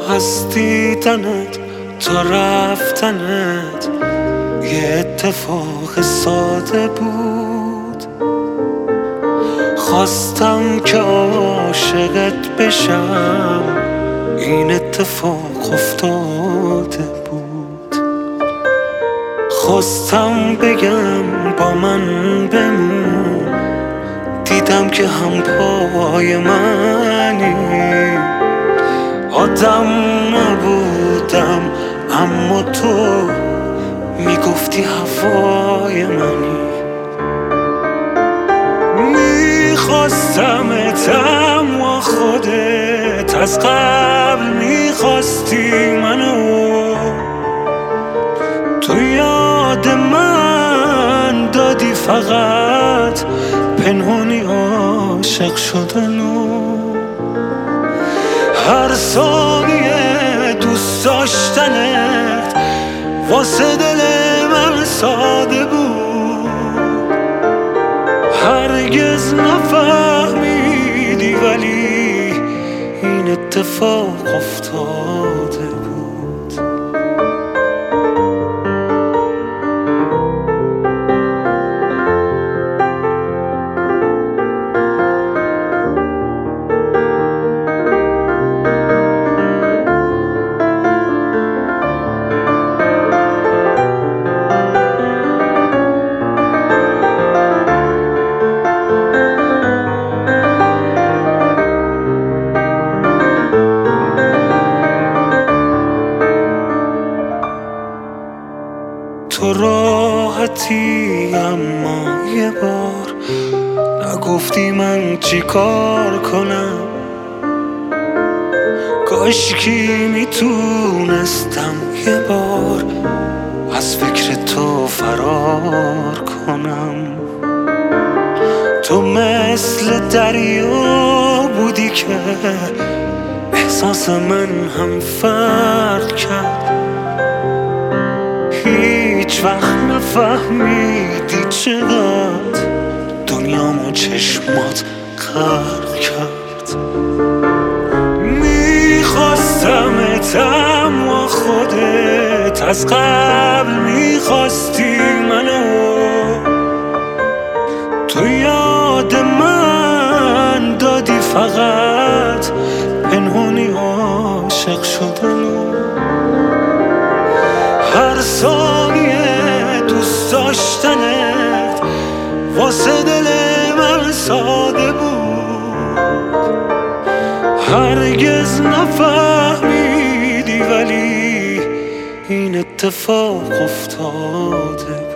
از دیدنت تا رفتنت یه اتفاق ساده بود. خواستم که عاشقت بشم، این اتفاق افتاده بود. خواستم بگم با من بمون، دیدم که هم پای منی. آدم نبودم اما تو میگفتی هوای منی. میخواستمت اما خودت از قبل میخواستی منو. تو یاد من دادی فقط پنهونی عاشق شدنو. هر ثانیه دوست داشتنت واسه دل من ساده بود. هرگز نفهمیدی ولی این اتفاق افتاده بود. تو راحتی اما یه بار نگفتی من چی کار کنم. کاشکی میتونستم یه بار از فکر تو فرار کنم. تو مثل دریا بودی که احساس من هم فرق کرد. هیچ وقت نفهمیدی چقدر دنیامو چشمات غرق کرد. میخواستمت اما خودت از قبل میخواستی منو. تو یاد من دادی فقط پنهونی عاشق شدنو. هر ثانیه دوست داشتنت واسه دل من ساده بود. هرگز نفهمیدی ولی این اتفاق افتاده.